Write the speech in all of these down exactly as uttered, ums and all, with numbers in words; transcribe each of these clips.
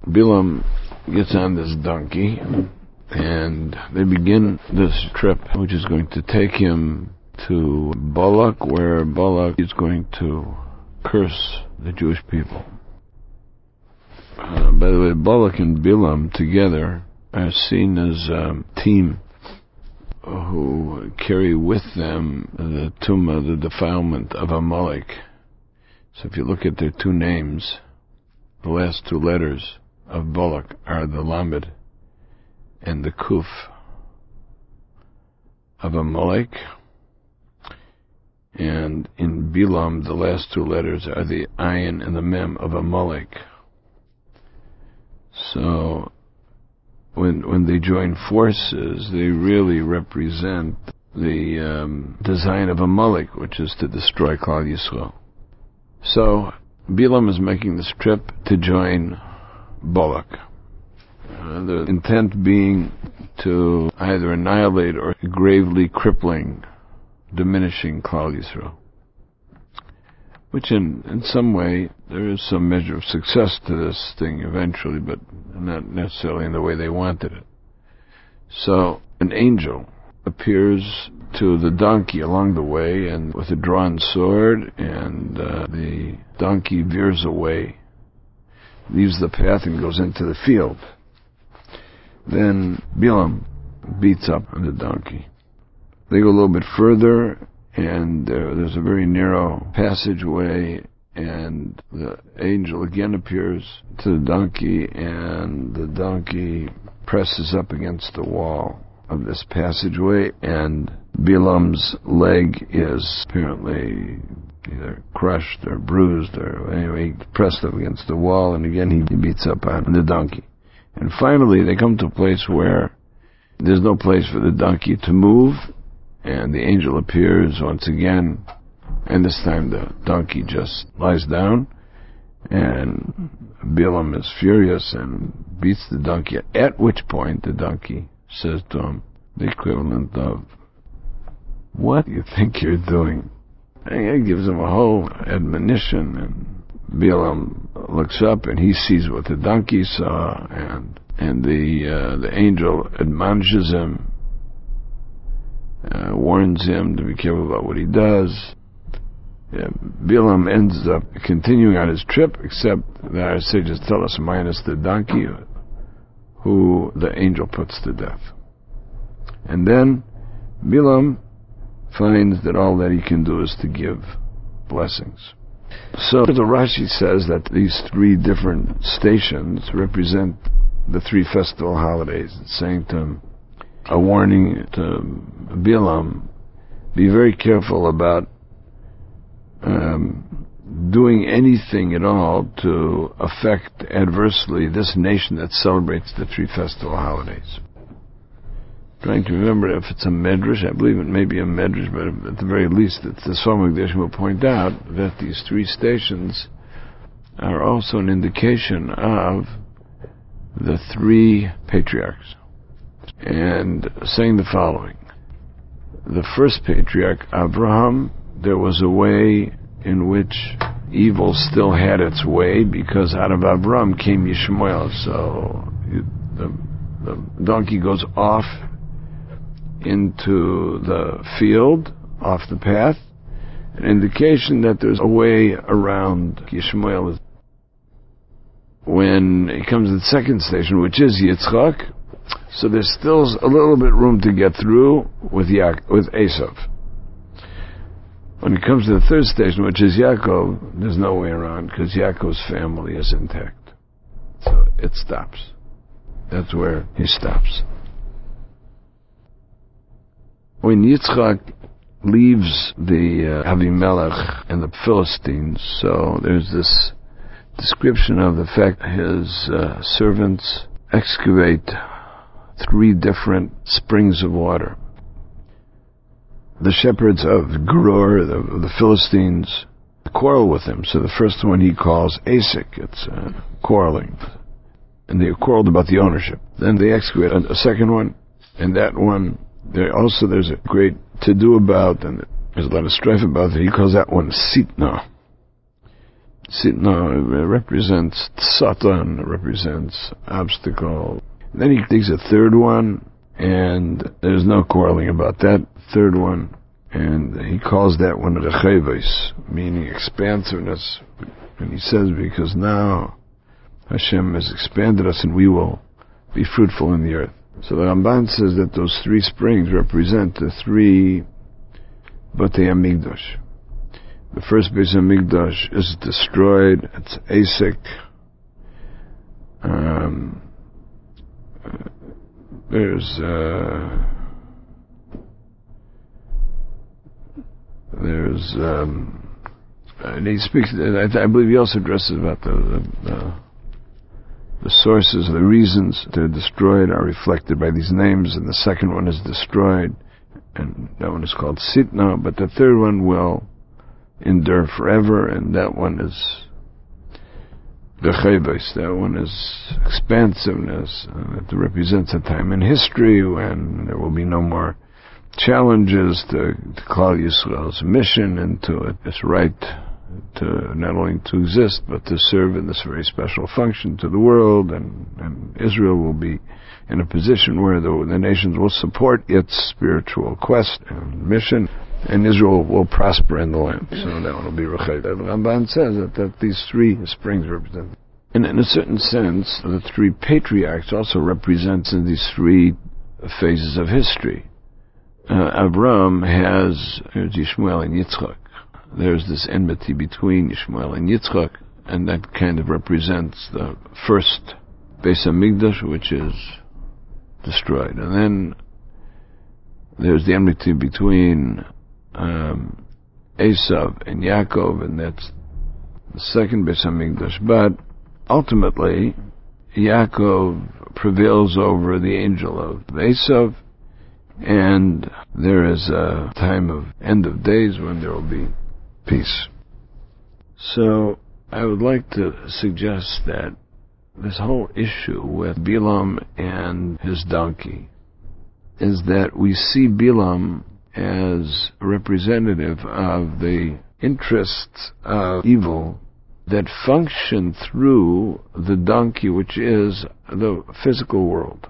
Bilam gets on this donkey, and they begin this trip, which is going to take him to Balak, where Balak is going to curse the Jewish people. Uh, by the way, Balak and Bilam together are seen as a team who carry with them the tumah, the defilement of Amalek. So if you look at their two names, the last two letters of Balak are the Lamed and the Kuf of Amalek. And in Bilam, the last two letters are the Ayin and the Mem of Amalek. So when when they join forces, they really represent the um, design of Amalek, which is to destroy Klal Yisrael. So Bilam is making this trip to join Balak. Uh, the intent being to either annihilate or gravely crippling, diminishing Klal Yisrael. Which in, in some way, there is some measure of success to this thing eventually, but not necessarily in the way they wanted it. So, an angel appears to the donkey along the way, and with a drawn sword, and uh, the donkey veers away, leaves the path and goes into the field. Then Bilam beats up the donkey. They go a little bit further, and uh, there's a very narrow passageway, and the angel again appears to the donkey, and the donkey presses up against the wall of this passageway, and Bilam's leg is apparently either crushed or bruised, or anyway, pressed up against the wall, and again he beats up on the donkey. And finally they come to a place where there's no place for the donkey to move, and the angel appears once again, and this time the donkey just lies down, and Bilam is furious and beats the donkey, at which point the donkey says to him the equivalent of, "What do you think you're doing?" And he gives him a whole admonition, and Bilam looks up and he sees what the donkey saw, and and the uh, the angel admonishes him, Uh, warns him to be careful about what he does. Yeah, Bilam ends up continuing on his trip, except that our sages tell us minus the donkey, who the angel puts to death. And then Bilam finds that all that he can do is to give blessings. So the Rashi says that these three different stations represent the three festival holidays. It's saying to him, a warning to Bilam, be very careful about um, doing anything at all to affect adversely this nation that celebrates the three festival holidays. Trying to remember if it's a medrash, I believe it may be a medrash, but at the very least, it's the Sfar Mikdash will point out that these three stations are also an indication of the three patriarchs. And saying the following: the first patriarch, Abraham, there was a way in which evil still had its way, because out of Abraham came Yishmael. So the, the donkey goes off into the field, off the path, an indication that there's a way around Yishmael. When it comes to the second station, which is Yitzchak, so there's still a little bit room to get through with Ya- with Esav. When it comes to the third station, which is Yaakov, there's no way around, because Yaakov's family is intact. So it stops. That's where he stops. When Yitzchak leaves the uh, Avimelech and the Philistines, so there's this description of the fact his uh, servants excavate three different springs of water. The shepherds of Geror, the, the Philistines, quarrel with him. So the first one he calls Asik. It's uh, quarreling. And they quarreled about the ownership. Then they excavate a, a second one, and that one, there also there's a great to-do about, and there's a lot of strife about it. He calls that one Sitna. Sitna represents Satan, represents obstacle. Then he takes a third one, and there's no quarreling about that third one, and he calls that one Recheves, meaning expansiveness. And he says, because now Hashem has expanded us and we will be fruitful in the earth. So the Ramban says that those three springs represent the three Batei HaMikdash. The first Beis HaMikdash is destroyed. It's Asik. Um, there's uh, there's um, and he speaks. I, I believe he also addresses about the the, the the sources, the reasons they're destroyed are reflected by these names, and the second one is destroyed, and that one is called Sitna. But the third one will endure forever, and that one is Recheves. That one is expansiveness. Uh, it represents a time in history when there will be no more challenges to, to Klal Yisrael's mission and to its right to not only to exist but to serve in this very special function to the world, and, and Israel will be in a position where the, the nations will support its spiritual quest and mission, and Israel will prosper in the land. So that one will be Rechev. The Ramban says that, that these three springs represent. And in a certain sense, the three patriarchs also represent these three phases of history. Uh, Avram has Yishmael and Yitzchak. There's this enmity between Yishmael and Yitzchak, and that kind of represents the first Beis HaMikdash, which is destroyed. And then there's the enmity between um, Esav and Yaakov, and that's the second Beis HaMikdash. But ultimately, Yaakov prevails over the angel of Esav, and there is a time of end of days when there will be peace. So I would like to suggest that this whole issue with Bilam and his donkey is that we see Bilam as representative of the interests of evil that function through the donkey, which is the physical world.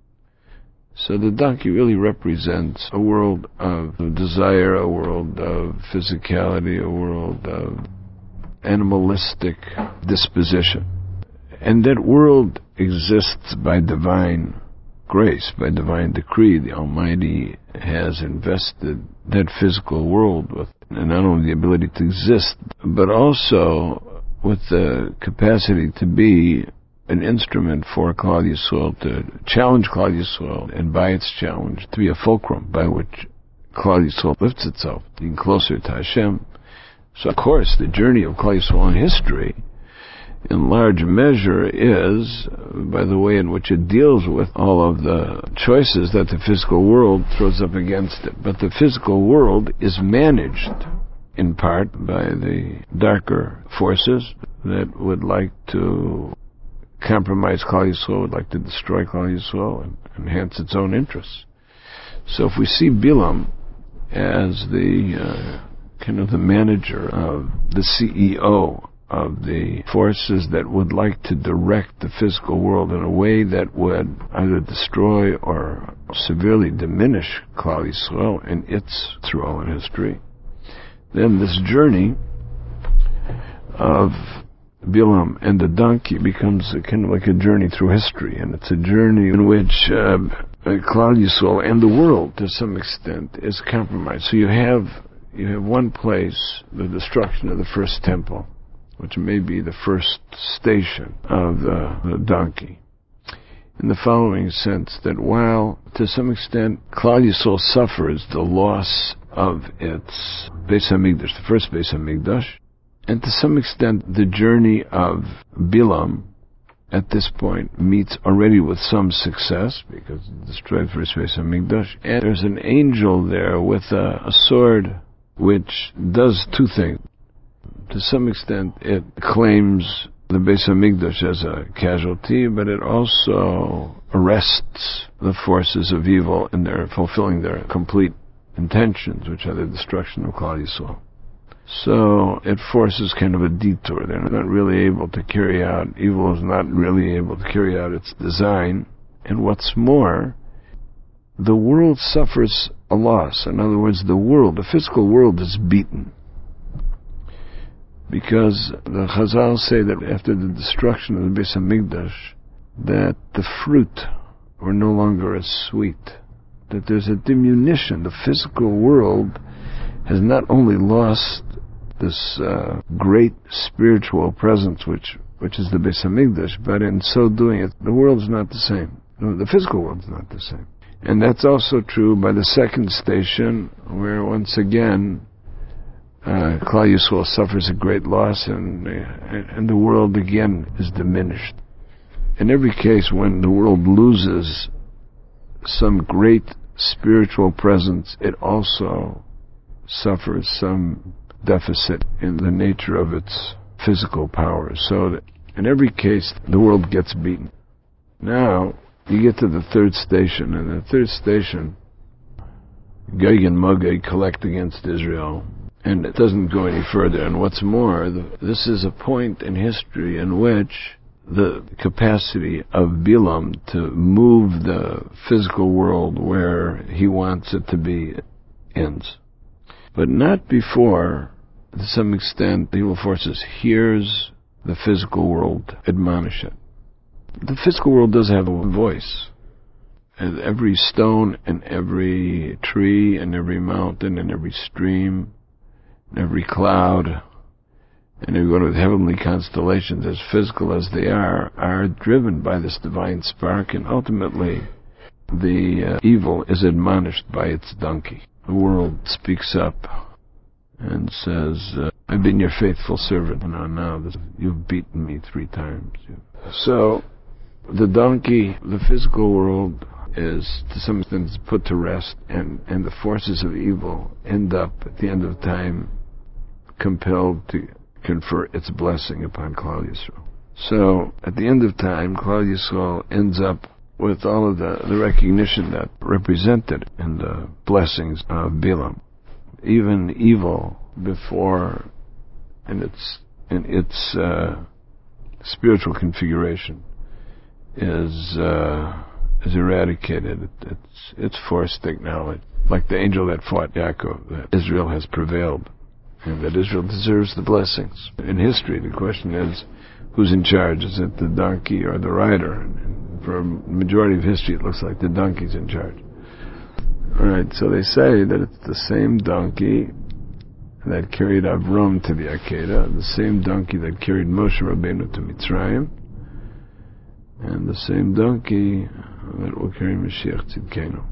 So the donkey really represents a world of desire, a world of physicality, a world of animalistic disposition. And that world exists by divine grace, by divine decree. The Almighty has invested that physical world with not only the ability to exist, but also with the capacity to be an instrument for Klal Yisrael, to challenge Klal Yisrael, and by its challenge, to be a fulcrum by which Klal Yisrael lifts itself, being closer to Hashem. So, of course, the journey of Klal Yisrael in history, in large measure, is by the way in which it deals with all of the choices that the physical world throws up against it. But the physical world is managed, in part, by the darker forces that would like to compromise Klal Yisrael, would like to destroy Klal Yisrael and enhance its own interests. So if we see Bilam as the uh, kind of the manager of the C E O of the forces that would like to direct the physical world in a way that would either destroy or severely diminish Klal Yisrael and its role in history, then this journey of Bilam and the donkey becomes a, kind of like a journey through history, and it's a journey in which uh, Klal Yisrael and the world, to some extent, is compromised. So you have you have one place, the destruction of the first temple, which may be the first station of the, the donkey, in the following sense, that while, to some extent, Klal Yisrael suffers the loss of its Beis HaMikdash, the first Beis HaMikdash, and to some extent, the journey of Bilam at this point meets already with some success, because it destroyed the first Beis HaMikdash, and there's an angel there with a, a sword which does two things. To some extent, it claims the Beis HaMikdash as a casualty, but it also arrests the forces of evil in their fulfilling their complete intentions, which are the destruction of Klal Yisrael. So it forces kind of a detour. They're not really able to carry out, evil is not really able to carry out its design. And what's more, the world suffers a loss. In other words, the world, the physical world is beaten. Because the Chazal say that after the destruction of the Beis HaMikdash, that the fruit were no longer as sweet. That there's a diminution. The physical world has not only lost this uh, great spiritual presence, which which is the Beis HaMikdash, but in so doing, it, the world's not the same. The physical world's not the same. And that's also true by the second station, where once again, uh, Klal Yisrael suffers a great loss, and, and the world again is diminished. In every case, when the world loses some great spiritual presence, it also suffers some deficit in the nature of its physical powers. So that in every case, the world gets beaten. Now, you get to the third station, and the third station, Gog and Magog collect against Israel, and it doesn't go any further. And what's more, the, this is a point in history in which the capacity of Bilam to move the physical world where he wants it to be ends. But not before, to some extent, the evil forces hears the physical world admonish it. The physical world does have a voice. And every stone and every tree and every mountain and every stream and every cloud and every one of the heavenly constellations, as physical as they are, are driven by this divine spark, and ultimately the uh, evil is admonished by its donkey. The world speaks up and says, uh, I've been your faithful servant, and now this, you've beaten me three times. So the donkey, the physical world, is to some extent put to rest, and, and the forces of evil end up at the end of time compelled to confer its blessing upon Klal Yisrael. So at the end of time, Klal Yisrael ends up with all of the, the recognition that represented in the blessings of Bilam. Even evil before in its in its uh, spiritual configuration is uh, is eradicated. It, it's it's forced to acknowledge, like the angel that fought Yaakov, that Israel has prevailed and that Israel deserves the blessings. In history, the question is, who's in charge? Is it the donkey or the rider? And for a majority of history, it looks like the donkey's in charge. All right, so they say that it's the same donkey that carried Avram to the Akedah, the same donkey that carried Moshe Rabbeinu to Mitzrayim, and the same donkey that will carry Mashiach Tzidkenu.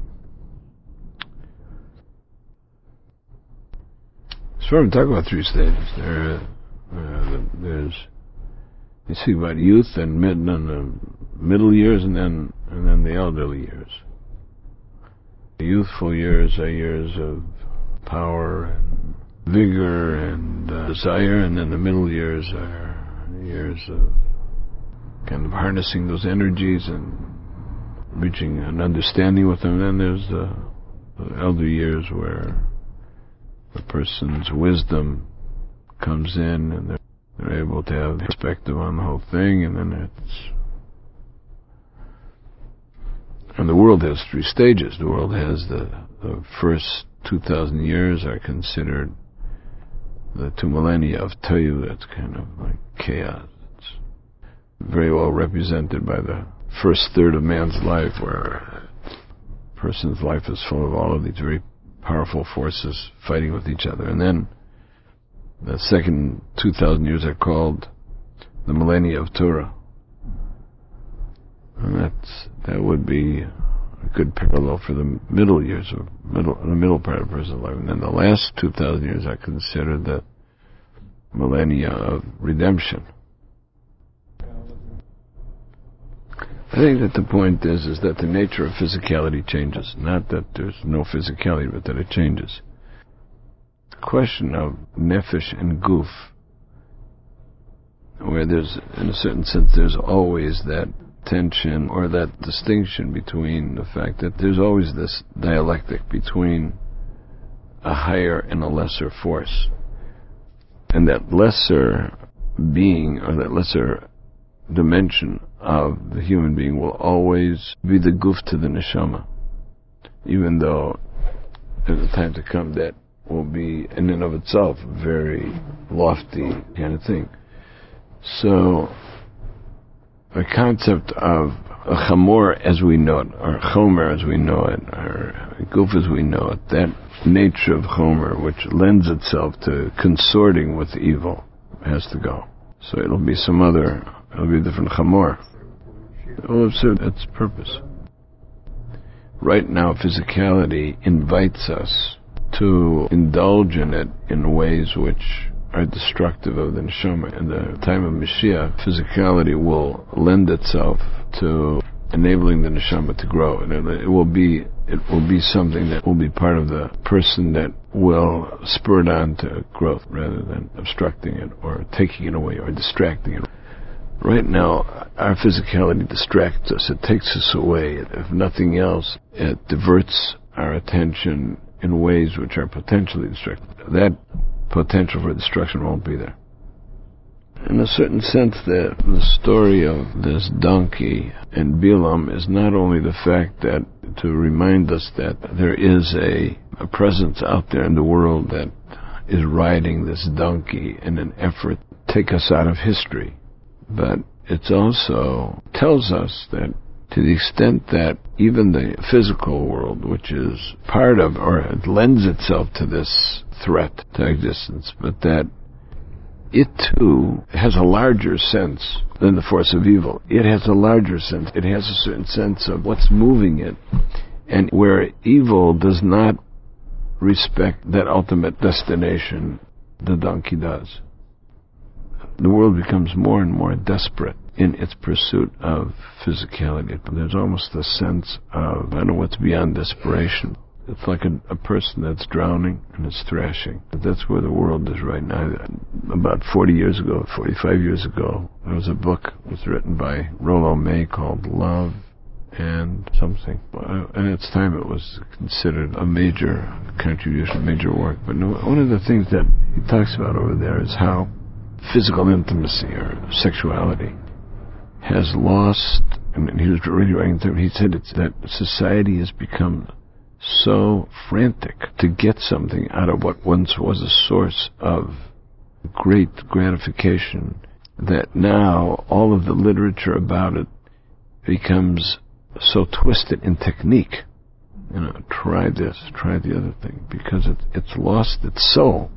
So we're talking about three stages. There, uh, there's you speak about youth and mid and the middle years, and then and then the elderly years. The youthful years are years of power and vigor and uh, desire, and then the middle years are years of kind of harnessing those energies and reaching an understanding with them. And then there's the, the elder years where the person's wisdom comes in, and they're, they're able to have perspective on the whole thing. And then it's and the world has three stages. The world has the, the first two thousand years are considered the two millennia of Tohu. That's kind of like chaos. It's very well represented by the first third of man's life, where a person's life is full of all of these very powerful forces fighting with each other. And then the second two thousand years are called the millennia of Torah. And that's, that would be a good parallel for the middle years, of middle, the middle part of a person's life. And then the last two thousand years are considered the millennia of redemption. I think that the point is, is that the nature of physicality changes. Not that there's no physicality, but that it changes. The question of nefesh and guf, where there's, in a certain sense, there's always that tension or that distinction between the fact that there's always this dialectic between a higher and a lesser force. And that lesser being, or that lesser dimension of the human being, will always be the guf to the neshama, even though in the time to come that will be in and of itself a very lofty kind of thing. So the concept of a chamor as we know it, or chomer as we know it, or guf as we know it, that nature of chomer which lends itself to consorting with evil has to go. So it'll be some other, it'll be a different chamor. It will have served its purpose. Right now, physicality invites us to indulge in it in ways which are destructive of the neshama. In the time of Mashiach, physicality will lend itself to enabling the neshama to grow, and it will be it will be something that will be part of the person that will spur it on to growth rather than obstructing it or taking it away or distracting it. Right now, our physicality distracts us. It takes us away. If nothing else, it diverts our attention in ways which are potentially destructive. That potential for destruction won't be there. In a certain sense, the, the story of this donkey and Bilam is not only the fact that to remind us that there is a, a presence out there in the world that is riding this donkey in an effort to take us out of history, but it also tells us that to the extent that even the physical world, which is part of, or it lends itself to this threat to existence, but that it too has a larger sense than the force of evil. It has a larger sense. It has a certain sense of what's moving it. And where evil does not respect that ultimate destination, the donkey does. The world becomes more and more desperate in its pursuit of physicality. There's almost a sense of, I don't know what's beyond desperation. It's like a, a person that's drowning and is thrashing. That's where the world is right now. About forty years ago, forty-five years ago, there was a book that was written by Rollo May called Love and something. And at its time it was considered a major contribution, major work. But one of the things that he talks about over there is how physical intimacy or sexuality has lost, and he was really writing to him, he said it's that society has become so frantic to get something out of what once was a source of great gratification that now all of the literature about it becomes so twisted in technique. You know, try this, try the other thing, because it, it's lost its soul.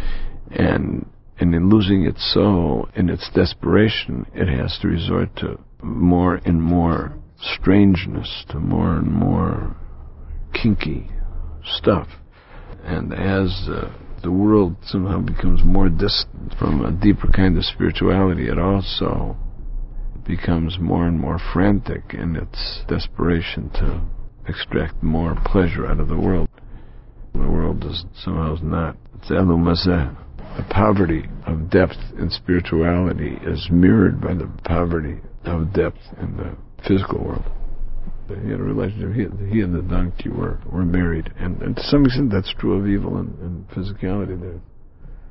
And and in losing its soul, in its desperation, it has to resort to more and more strangeness, to more and more kinky stuff. And as uh, the world somehow becomes more distant from a deeper kind of spirituality, it also becomes more and more frantic in its desperation to extract more pleasure out of the world. The world is somehow is not. It's Elu Mazeh. The poverty of depth in spirituality is mirrored by the poverty of depth in the physical world. He had a relationship. He, he and the donkey were, were married, and, and to some extent that's true of evil and, and physicality. There.